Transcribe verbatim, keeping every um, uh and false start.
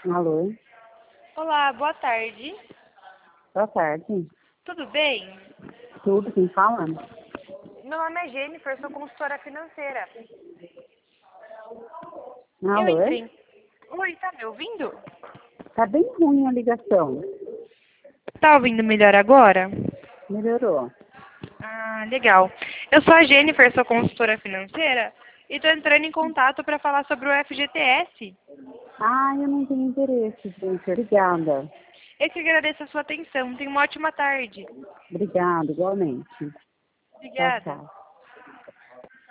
Alô? Olá, boa tarde. Boa tarde. Tudo bem? Tudo, quem fala? Meu nome é Jennifer, sou consultora financeira. Eu Alô? entrei. Oi, tá me ouvindo? Tá bem ruim a ligação. Tá ouvindo melhor agora? Melhorou. Ah, legal. Eu sou a Jennifer, sou consultora financeira e tô entrando em contato para falar sobre o F G T S. Ah, eu não tenho interesse, gente. Obrigada. Eu que agradeço a sua atenção. Tenha uma ótima tarde. Obrigada, igualmente. Tchau, Obrigada. tchau.